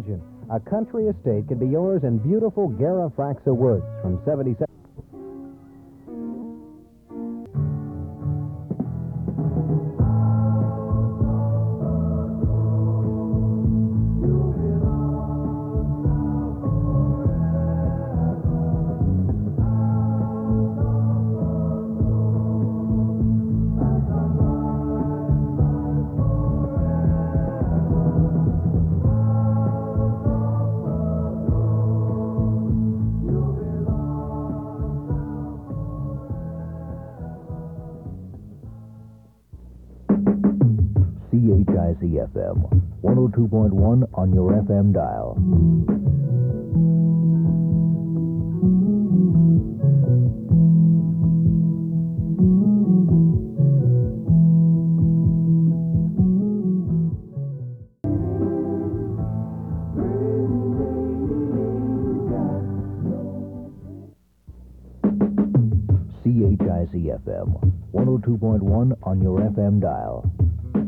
Imagine a country estate could be yours in beautiful Garafraxa Woods from 77. CHIC-FM, 102.1 on your FM dial. CHIC-FM, 102.1 on your FM dial.